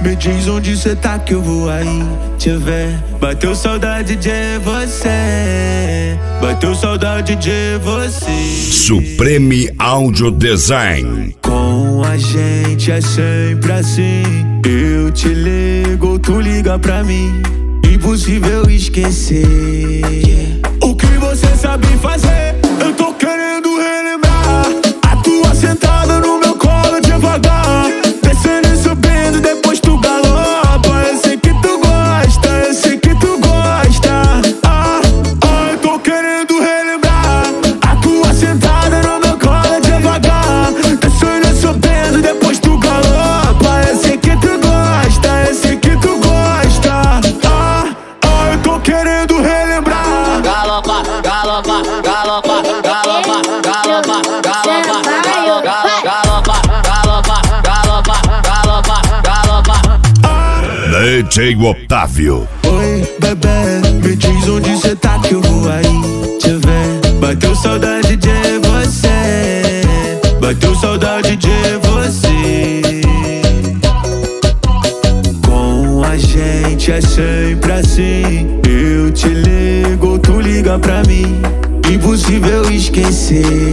me diz onde cê tá que eu vou aí te ver. Bateu saudade de você, bateu saudade de você. Supreme Audio Design. Com a gente é sempre assim. Eu te ligo, tu liga pra mim. Impossível esquecer o que você sabe fazer. Eu tô querendo relembrar a tua sentada no meu colo devagar, descendo e subindo, depois tu galopa. Eu sei que tu gosta, eu sei que tu gosta. Eu tô querendo relembrar a tua sentada no meu colo devagar, descendo e subindo, depois tu galopa. Eu sei que tu gosta, eu sei que tu gosta. Eu tô querendo relembrar. Galopa, galopa, galopa, galopa, galopa, galopa, galopa, galopa, galopa, galopa, galopa. DJ Otávio. Oi, bebê, me diz onde cê tá que eu vou aí te ver. Bateu saudade de você, bateu saudade de você. Com a gente é sempre assim. Eu te ligo, tu liga pra mim. Impossível esquecer